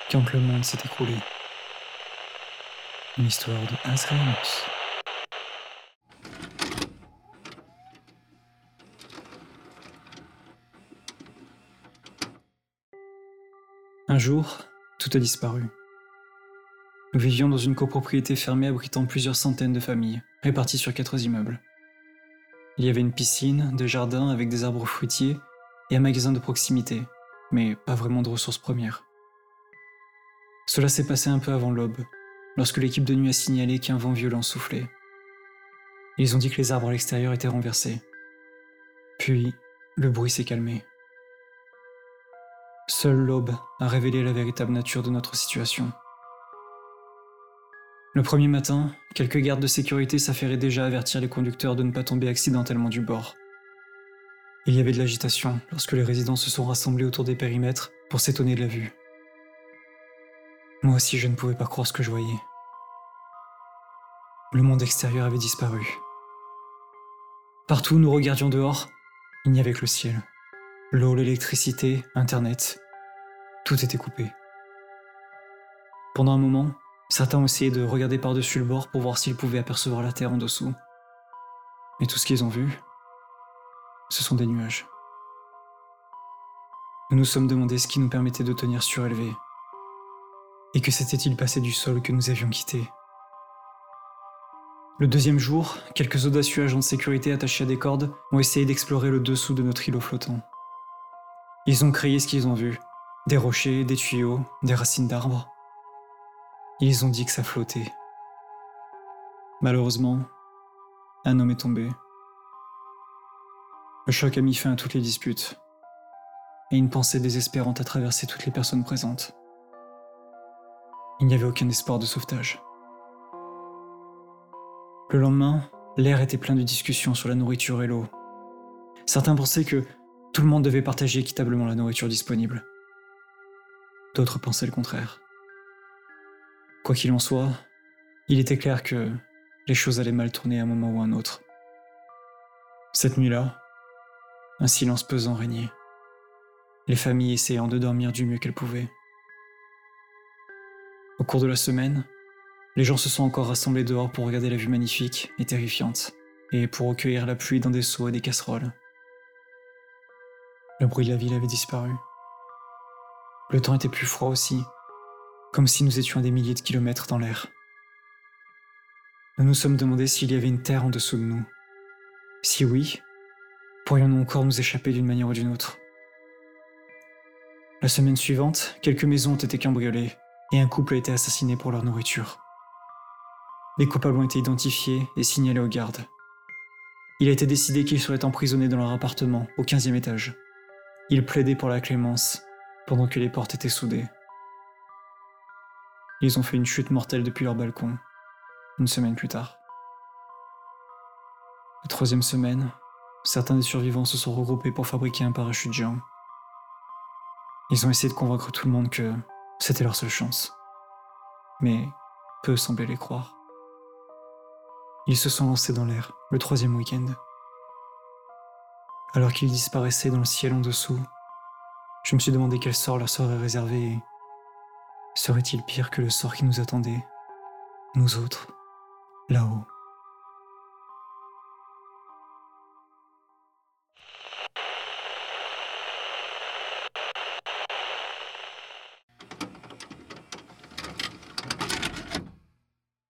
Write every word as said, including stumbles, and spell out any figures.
quand le monde s'est écroulé. Une histoire de Azraeus. Un jour, tout a disparu. Nous vivions dans une copropriété fermée abritant plusieurs centaines de familles, réparties sur quatre immeubles. Il y avait une piscine, des jardins avec des arbres fruitiers et un magasin de proximité, mais pas vraiment de ressources premières. Cela s'est passé un peu avant l'aube, lorsque l'équipe de nuit a signalé qu'un vent violent soufflait. Ils ont dit que les arbres à l'extérieur étaient renversés. Puis, le bruit s'est calmé. Seule l'aube a révélé la véritable nature de notre situation. Le premier matin, quelques gardes de sécurité s'affairaient déjà à avertir les conducteurs de ne pas tomber accidentellement du bord. Il y avait de l'agitation lorsque les résidents se sont rassemblés autour des périmètres pour s'étonner de la vue. Moi aussi, je ne pouvais pas croire ce que je voyais. Le monde extérieur avait disparu. Partout où nous regardions dehors, il n'y avait que le ciel. L'eau, l'électricité, Internet, tout était coupé. Pendant un moment, certains ont essayé de regarder par-dessus le bord pour voir s'ils pouvaient apercevoir la terre en dessous. Mais tout ce qu'ils ont vu, ce sont des nuages. Nous nous sommes demandé ce qui nous permettait de tenir surélevés. Et que s'était-il passé du sol que nous avions quitté ? Le deuxième jour, quelques audacieux agents de sécurité attachés à des cordes ont essayé d'explorer le dessous de notre îlot flottant. Ils ont créé ce qu'ils ont vu, des rochers, des tuyaux, des racines d'arbres. Ils ont dit que ça flottait. Malheureusement, un homme est tombé. Le choc a mis fin à toutes les disputes, et une pensée désespérante a traversé toutes les personnes présentes. Il n'y avait aucun espoir de sauvetage. Le lendemain, l'air était plein de discussions sur la nourriture et l'eau. Certains pensaient que tout le monde devait partager équitablement la nourriture disponible. D'autres pensaient le contraire. Quoi qu'il en soit, il était clair que les choses allaient mal tourner à un moment ou à un autre. Cette nuit-là, un silence pesant régnait, les familles essayant de dormir du mieux qu'elles pouvaient. Au cours de la semaine, les gens se sont encore rassemblés dehors pour regarder la vue magnifique et terrifiante, et pour recueillir la pluie dans des seaux et des casseroles. Le bruit de la ville avait disparu. Le temps était plus froid aussi, comme si nous étions à des milliers de kilomètres dans l'air. Nous nous sommes demandé s'il y avait une terre en dessous de nous. Si oui, pourrions-nous encore nous échapper d'une manière ou d'une autre ? La semaine suivante, quelques maisons ont été cambriolées, et un couple a été assassiné pour leur nourriture. Les coupables ont été identifiés et signalés aux gardes. Il a été décidé qu'ils seraient emprisonnés dans leur appartement, au quinzième étage. Ils plaidaient pour la clémence, pendant que les portes étaient soudées. Ils ont fait une chute mortelle depuis leur balcon, une semaine plus tard. La troisième semaine, certains des survivants se sont regroupés pour fabriquer un parachute géant. Ils ont essayé de convaincre tout le monde que c'était leur seule chance. Mais peu semblaient les croire. Ils se sont lancés dans l'air, le troisième week-end. Alors qu'ils disparaissaient dans le ciel en dessous, je me suis demandé quel sort leur serait réservé et serait-il pire que le sort qui nous attendait, nous autres, là-haut ?